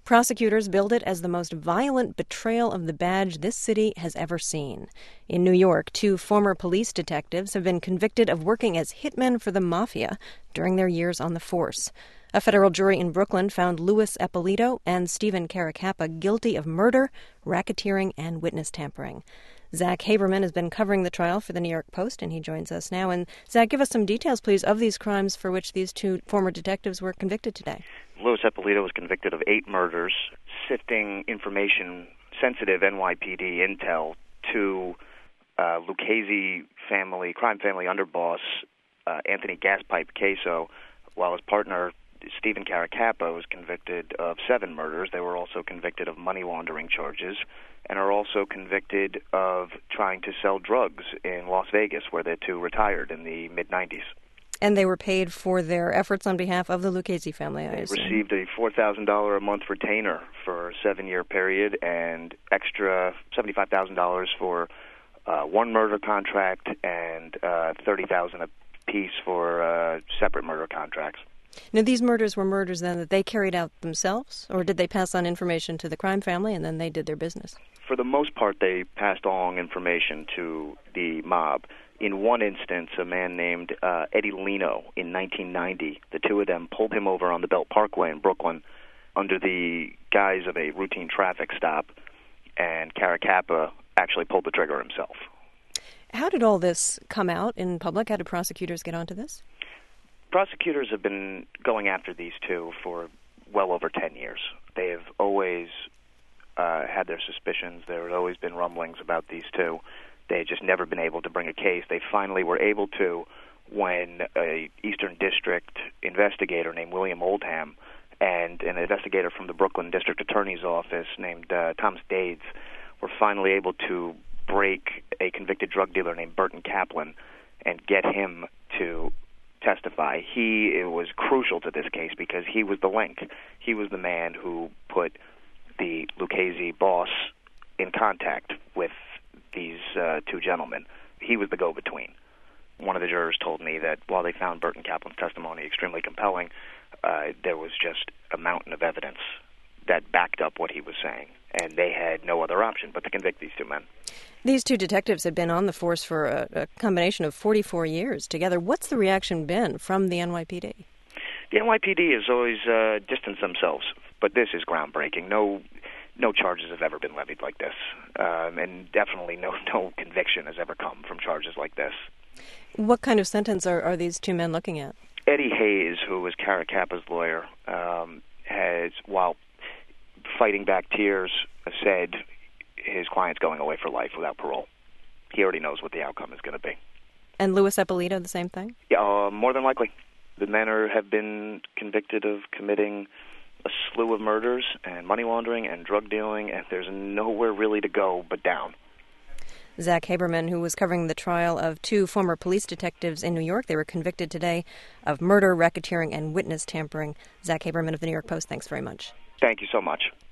Prosecutors billed it as the most violent betrayal of the badge this city has ever seen. In New York, 2 former police detectives have been convicted of working as hitmen for the mafia during their years on the force. A federal jury in Brooklyn found Louis Eppolito and Stephen Caracappa guilty of murder, racketeering, and witness tampering. Zach Haberman has been covering the trial for the New York Post, and he joins us now. And Zach, give us some details, please, of these crimes for which these 2 former detectives were convicted today. Louis Eppolito was convicted of 8 murders, sifting information, sensitive NYPD intel to Lucchese crime family underboss Anthony Gaspipe Queso, while his partner Stephen Caracappa was convicted of 7 murders. They were also convicted of money laundering charges and are also convicted of trying to sell drugs in Las Vegas, where the 2 retired in the mid-'90s. And they were paid for their efforts on behalf of the Lucchese family, I assume. They received a $4,000 a month retainer for a 7-year period and extra $75,000 for 1 murder contract and $30,000 apiece for separate murder contracts. Now, these murders were murders then that they carried out themselves, or did they pass on information to the crime family and then they did their business? For the most part, they passed along information to the mob. In one instance, a man named Eddie Leno in 1990, the 2 of them pulled him over on the Belt Parkway in Brooklyn under the guise of a routine traffic stop, and Caracappa actually pulled the trigger himself. How did all this come out in public? How did prosecutors get onto this? Prosecutors have been going after these 2 for well over 10 years. They have always had their suspicions. There had always been rumblings about these 2. They had just never been able to bring a case. They finally were able to when a Eastern District investigator named William Oldham and an investigator from the Brooklyn District Attorney's Office named Thomas Dades were finally able to break a convicted drug dealer named Burton Kaplan and get him to testify. It was crucial to this case because he was the link. He was the man who put the Lucchese boss in contact with these 2 gentlemen. He was the go-between. One of the jurors told me that while they found Burton Kaplan's testimony extremely compelling, there was just a mountain of evidence that backed up what he was saying, and they had no other option but to convict these 2 men. These 2 detectives had been on the force for a combination of 44 years together. What's the reaction been from the NYPD? The NYPD has always distanced themselves, but this is groundbreaking. No charges have ever been levied like this, and definitely no conviction has ever come from charges like this. What kind of sentence are these 2 men looking at? Eddie Hayes, who was Caracappa's lawyer, has, while fighting back tears, said his client's going away for life without parole. He already knows what the outcome is going to be. And Louis Eppolito, the same thing? Yeah, more than likely. The men have been convicted of committing a slew of murders and money laundering and drug dealing, and there's nowhere really to go but down. Zach Haberman, who was covering the trial of 2 former police detectives in New York. They were convicted today of murder, racketeering, and witness tampering. Zach Haberman of the New York Post, thanks very much. Thank you so much.